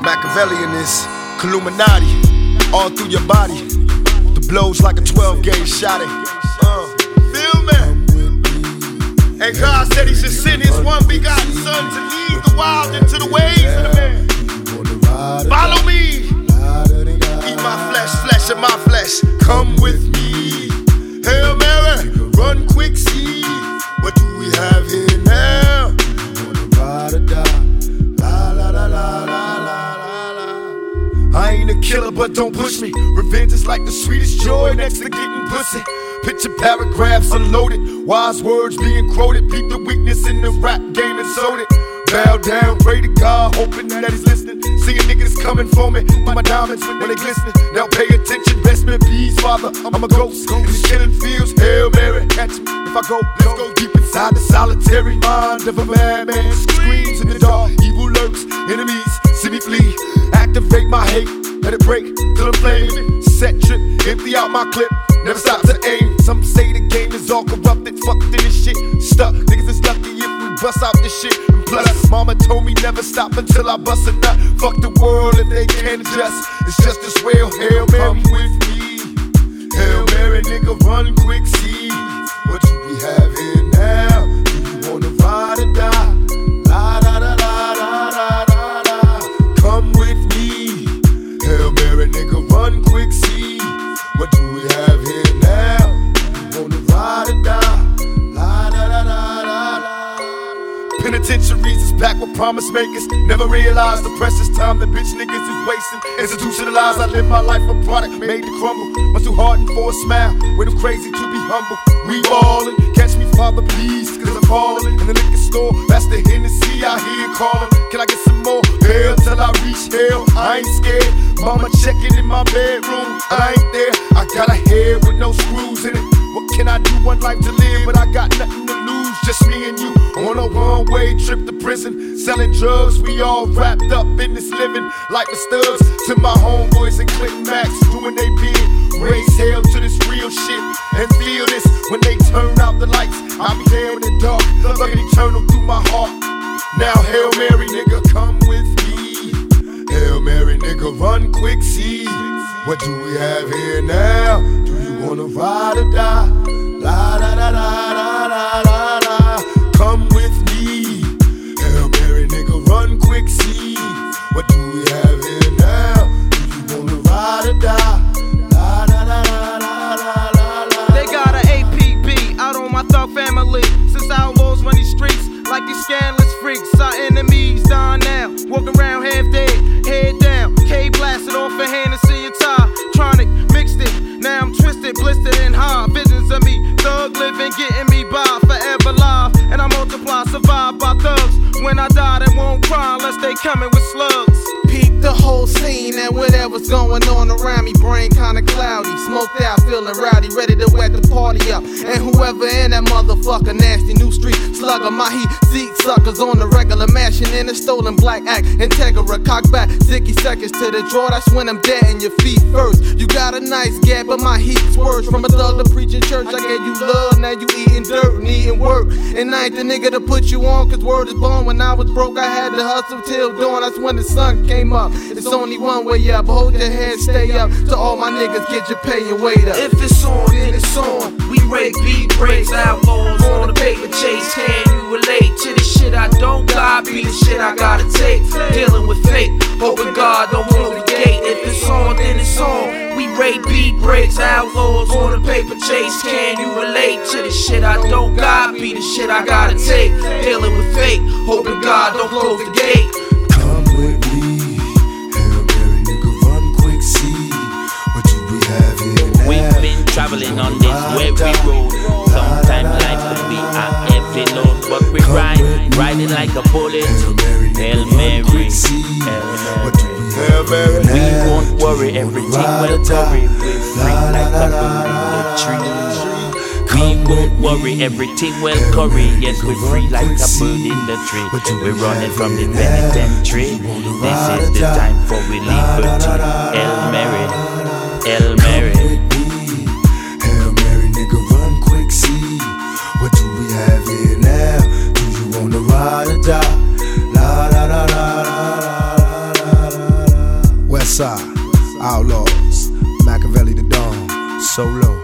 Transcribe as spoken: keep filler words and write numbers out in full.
Machiavellian is Illuminati, all through your body. The blows like a twelve gauge shot it. Uh, feel me? And God said he should send his one begotten son to lead the wild into the ways of the man. Follow me. Eat my flesh, flesh of my flesh. Come with me. Hail Mary, run quick, see. What do we have here now? You wanna ride or die? La la la la la la la. I ain't a killer, but don't push me. Revenge is like the sweetest joy next to getting pussy. Picture paragraphs unloaded, wise words being quoted. Beat the weakness in the rap game and sold it. Bow down, pray to God, hoping that he's listening. Seeing niggas coming for me, with my diamonds when they glistening. Now pay attention, best in peace, Father. I'm a ghost in these killing fields. Hail Mary, catch me if I go. Let's go deep inside the solitary mind of a madman. Screams in the dark, evil lurks, enemies see me flee. Activate my hate, let it break till I'm flaming. Set trip, empty out my clip, never stop to aim. Some say the game is all corrupted, fucked in this shit. Stuck, niggas is lucky if we bust out this shit. And plus, mama told me never stop until I bust a nut. Fuck the world if they can't adjust. It's just as well. Hail Mary with me. Hail Mary, nigga, run quick, see. What do we have here now? Do you wanna ride or die? La da da da da da da da. Come with me. Hail Mary, nigga, run quick, see. What do we have here now? Do you wanna ride or die? La da da da da da. Penitentiaries is packed with promise makers. Never realized the precious time that bitch niggas is wasting. Institutionalized, I live my life a product made to crumble. Must too hardened for a smile, way too crazy to be humble. We ballin', catch me, Father, please, cause I'm fallin'. In the liquor store, that's the Hennessy I hear calling. Can I get some more? Hell till I reach hell, I ain't scared. Mama checking in my bedroom, I ain't there. I got a head with no screws in it. What can I do? One life to live, but I got nothing to lose. Just me and you on a one-way trip to prison. Selling drugs, we all wrapped up in this living. Like the studs to my homeboys and Click Max, doing they bid. Raise hell to this real shit and feel this. When they turn out the lights, I'll be there in the dark, looking eternal through my heart. Now Hail Mary, nigga, come with me. Hail Mary, nigga, run quick, see. What do we have here now? Do you wanna ride or die? La da da da da da da da. Come with me. Hail Mary, nigga, run quick, see. What do we have here now? Do you wanna ride or die? La da da da da da da da. They got an A P B out on my thug family. Since outlaws run these streets like these scandalous freaks. Our enemies dying now, walking around half dead, head down. K blasted off a Hennessy and tie. Tronic mixed it, now I'm twisted, blistered and high. Visions of me, thug living, getting me by, forever live. And I multiply, survive by thugs. When I die, they won't cry unless they coming with slugs. Peep the whole scene and whatever's going on around me. Brain kinda cloudy, smoked out, feeling rowdy, ready to wet the party up. And whoever in that motherfucker, nasty new street slugger, my heat seek suckers on the regular, mashing in a stolen black act. Integra, cock back, sixty seconds to the draw. That's when I'm dead in your feet first. You got a nice gap, but my heat's worse. From a thug to preaching church, I gave you love, now you eating dirt, needing work. And I ain't the nigga to put you on, cause word is born. When I was broke, I had to hustle till dawn. That's when the sun came up. It's only one way up, hold your head, stay up. To all my niggas, get your pay and wait up. If it's on, then it's on. We rake beat breaks, outlaws on the paper chase. Can you relate to the shit I don't got? Be the shit I gotta take. Dealing with fate, hoping God don't close the gate. If it's on, then it's on. We rake beat breaks, outlaws on the paper chase. Can you relate to the shit I don't got? Be the shit I gotta take. Dealing with fate, hoping God don't close the gate. Come with me. Hail Mary, nigga, run quick, see. What do we have here now? We've been traveling on this weary road. Sometimes life could be a heavy load, but we ride, riding like a bullet. Hail Mary, Hail Mary. We won't worry, everything will worry. We're free like a bird in the tree. We won't worry, everything will curry. Yes, we're free like a bird in the tree. We're running from the penitentiary. This is the time for we liberty. Hail Mary, Hail Mary. Hail Mary, nigga, run quick, see. What do we have here now? Do you wanna ride or die? La la la la la la la la. West Side, Outlaws, Machiavelli the Dawn, Solo.